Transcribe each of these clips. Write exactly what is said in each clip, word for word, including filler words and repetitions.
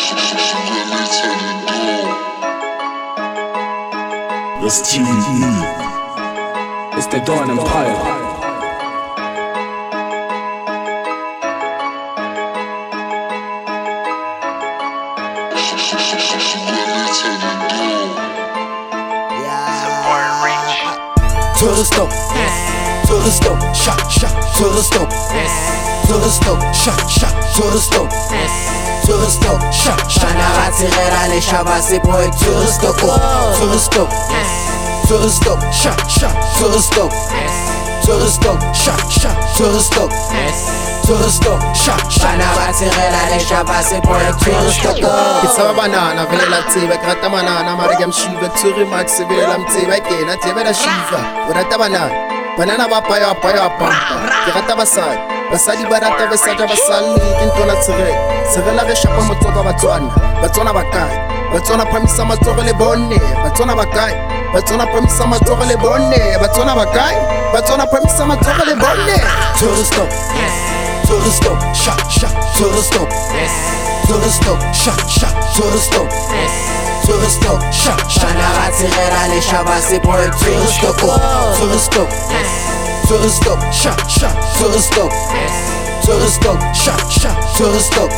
That's T V E. It's the Dawn Empire. To the stove, to the stove, shot, shot, to the stove, to the stove, shot, shot, to the stove, to the stove, shot, shot. Bana ba tshirela leshaba se boy to the stove, to the stove, to the stove, shot, shot, to the stove, to the stove, shot, shot, to the stove, to the stove, shot, shot. Bana ba tshirela leshaba se boy to the stove. It's a banana, vela tseba krata banana, mara ke mshiva tsuri max vela mtseba kena tseba la shiva. Urata banana, banana ba paya paya pampa. Ke rata basadi, basadi ba rata basadi basali into la tsere. Tsela re shapa motsoka batswana, batswana ba kae? Batswana phamisa matsogo le bonne, batswana ba kae? Batswana phamisa matsogo le bonne, batswana ba kae? Batswana phamisa matsogo le bonne. To the stove, to the stove, shot, shot, to the stove, to the stove, shot, shot, to the stove, to the stove, shot, shot. Bana ba tshirela leshaba se boy to the stove, to the stove, to the stove, shot, shot, to the stove, to the stove, shot, shot, to the stove,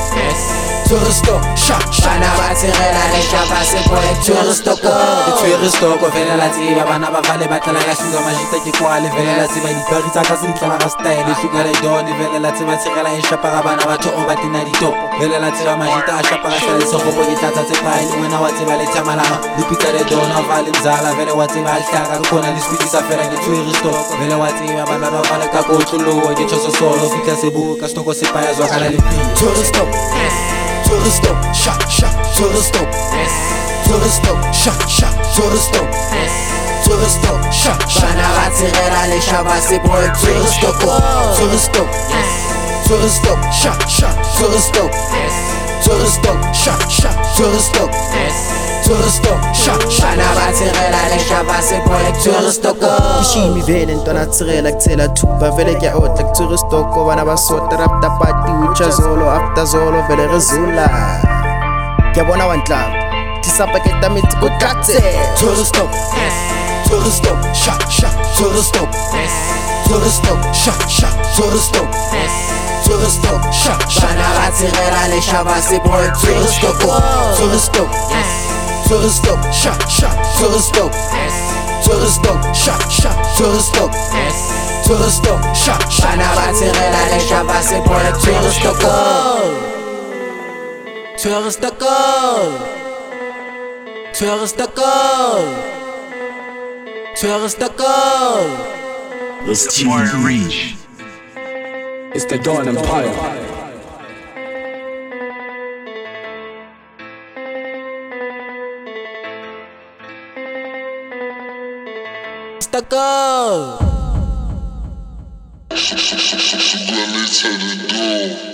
to the stove, shot, shot. Bana ba tshirela leshaba se boy to the stove. Tshwere stoko fela la tseba bana ba vale ba tla ka shuga majita ke kwale fela la tseba di bari tsa ka se ntla ga style shuga le don fela la tseba tshirela e shapa ga bana ba tho o ba tina di top fela la tseba majita a shapa ga sala se go ke tlatsa tse pa ile wena wa tseba le tsamalama di pita le don vale mzala fela wa tseba a hlaka re kona le speed sa fela ke tshwere stoko fela wa tseba bana ba vale ka go tlo ke tsho solo fitla se buka stoko se pa ya zwa kala le to the stove, to the stove, shot, shot, to the stove, to the stove, shot, shot, to the stove, to the stove, shot, shot. Bana ba tshirela leshaba se boy to the stove, to the stove, to the stove, shot, shot, to the stove, to the stove, shot, shot, to the stove, to the stove, shot, shot. Bana ba tshirela leshaba se boy to the stove. Kishimi vele ntwana tsirela kutsela thupa vele ke otla kutsuru stoko bana ba sota rapta party ucha zolo after zolo vele rezula. Ke bona wantla tisapaketa mitsi go tlatse to the stove, to the stove, shot, shot, to the stove, to the stove, shot, shot, to the stove, to the stove, shot, shot. Bana ba tshirela leshaba se boy to the stove, to the stove, to the stove, shot, shot, to the stove, to the stove, shot, shot, to the stove, to the stove, shot, shot. Bana ba tshirela leshaba se boy to the stove, to the stove, to the stove, to the stove. That's T V E. It's the Dawn Empire. Stuck up. She, she, she, she, she got me to the door.